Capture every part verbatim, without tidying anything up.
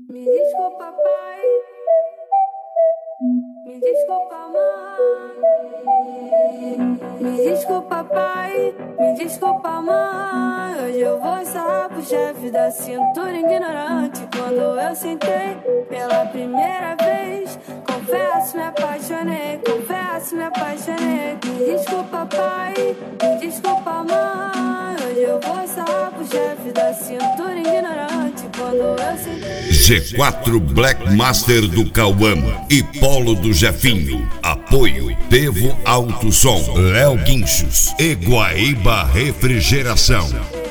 Me desculpa, pai. Me desculpa, mãe. Me desculpa, pai. Me desculpa, mãe. Hoje eu vou sarrar pro chefe da cintura ignorante. Quando eu sentei pela primeira vez, confesso, me apaixonei. Confesso, me apaixonei. Me desculpa, pai. Me desculpa, mãe. Hoje eu vou sarrar pro chefe da cintura ignorante. Quando eu sentei. G quatro Black Master do Cauã e Polo do Jefinho. Apoio Devo Alto Som, Léo Guinchos e Guaíba Refrigeração.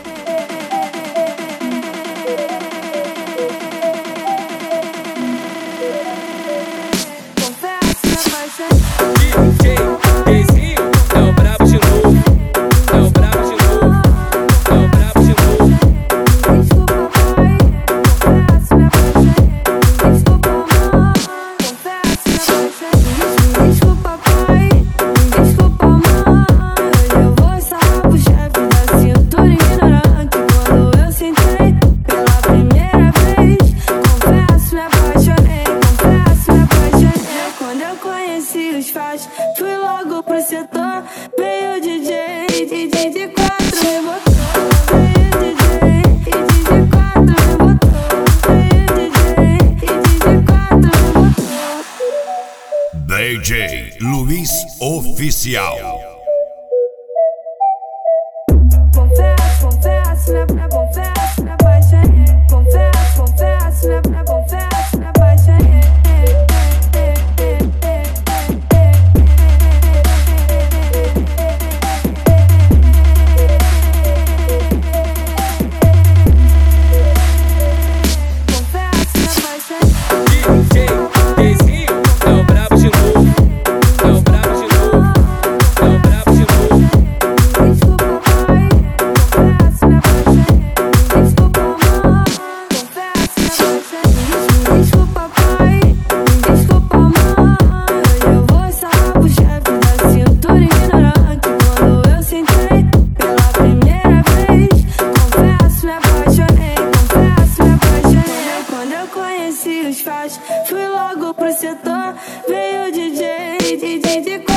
Fui logo pro setor, veio o D J, D J de quatro me botou. Veio o D J, D J de quatro me botou. Veio o D J, D J de quatro me botou. D J Luiz Oficial. Confesso, confesso, me me confesso, me apaixonei. Confesso, confesso, me me confesso, me apaixonei. Fui logo pro setor, veio o D J, D J de